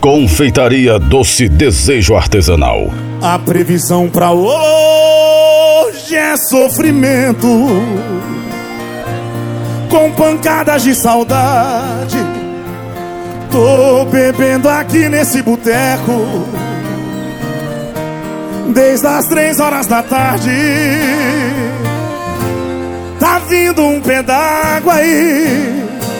Confeitaria Doce Desejo Artesanal. A previsão pra hoje é sofrimento, com pancadas de saudade. Tô bebendo aqui nesse boteco desde as 3 horas da tarde. Tá vindo um pé d'água aí,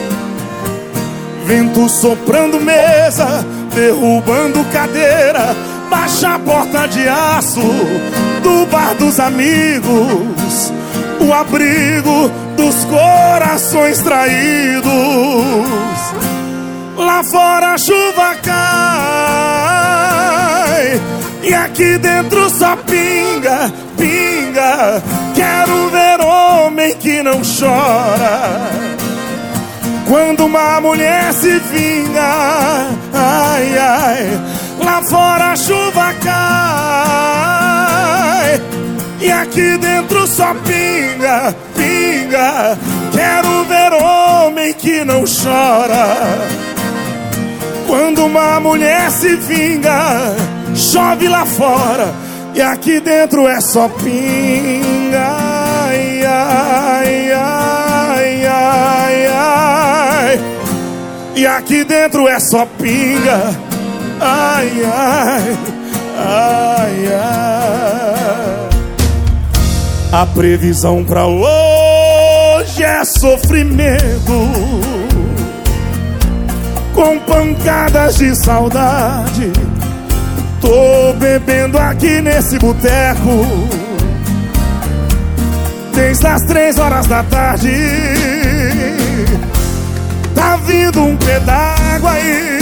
vento soprando mesa, derrubando cadeira. Baixa a porta de aço do bar dos amigos, o abrigo dos corações traídos. Lá fora a chuva cai e aqui dentro só pinga, pinga. Quero ver homem que não chora quando uma mulher se vinga. Ai, ai. Lá fora a chuva cai e aqui dentro só pinga, pinga. Quero ver homem que não chora quando uma mulher se vinga. Chove lá fora e aqui dentro é só pinga. Ai, ai, ai, ai, ai. E aqui dentro é só pinga. Ai, ai, ai, ai. A previsão pra hoje é sofrimento, com pancadas de saudade. Tô bebendo aqui nesse boteco desde as 3 horas da tarde. Tá vindo um pé d'água aí,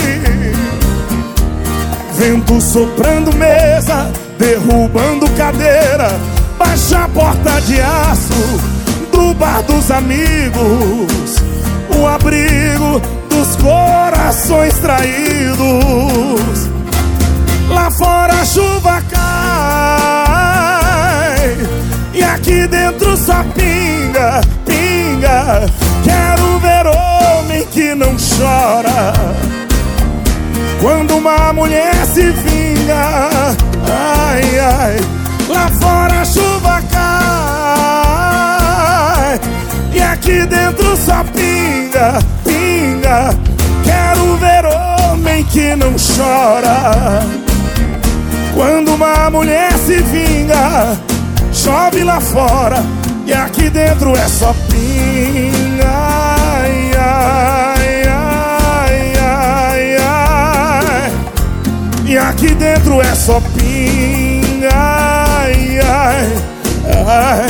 vento soprando mesa, derrubando cadeira. Baixa a porta de aço do bar dos amigos, o abrigo dos corações traídos. Lá fora a chuva cai e aqui dentro só pinga, pinga. Quero ver homem que não chora quando uma mulher se vinga. Ai, ai. Lá fora a chuva cai e aqui dentro só pinga, pinga. Quero ver homem que não chora quando uma mulher se vinga. Chove lá fora e aqui dentro é só pinga. Ai, ai, ai, ai, ai. E aqui dentro é só pinga. Ai, ai, ai,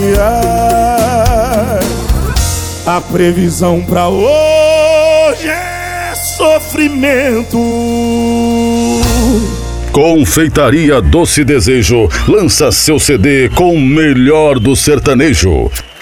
ai. A previsão pra hoje é sofrimento. Confeitaria Doce Desejo lança seu CD com o melhor do sertanejo.